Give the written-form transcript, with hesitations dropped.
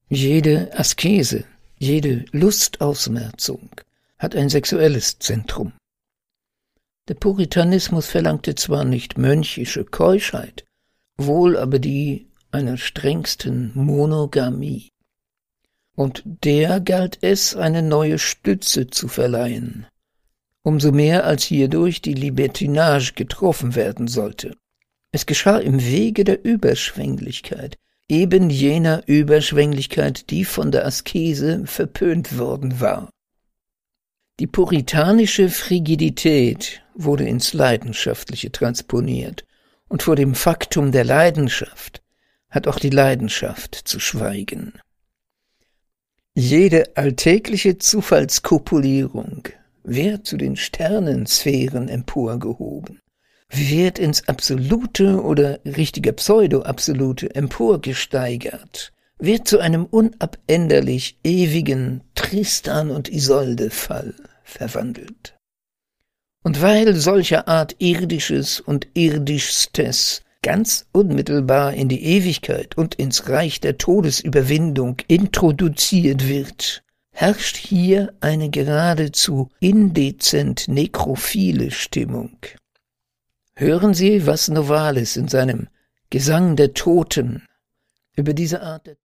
Jede Askese, jede Lustausmerzung hat ein sexuelles Zentrum. Der Puritanismus verlangte zwar nicht mönchische Keuschheit, wohl aber die einer strengsten Monogamie. Und der galt es, eine neue Stütze zu verleihen, umso mehr als hierdurch die Libertinage getroffen werden sollte. Es geschah im Wege der Überschwänglichkeit, eben jener Überschwänglichkeit, die von der Askese verpönt worden war. Die puritanische Frigidität wurde ins Leidenschaftliche transponiert, und vor dem Faktum der Leidenschaft hat auch die Leidenschaft zu schweigen. Jede alltägliche Zufallskopulierung wird zu den Sternensphären emporgehoben, wird ins Absolute oder richtiger Pseudo-Absolute emporgesteigert, wird zu einem unabänderlich ewigen Tristan- und Isolde-Fall verwandelt. Und weil solcher Art Irdisches und Irdischstes ganz unmittelbar in die Ewigkeit und ins Reich der Todesüberwindung introduziert wird, herrscht hier eine geradezu indezent nekrophile Stimmung. Hören Sie, was Novalis in seinem Gesang der Toten über diese Art der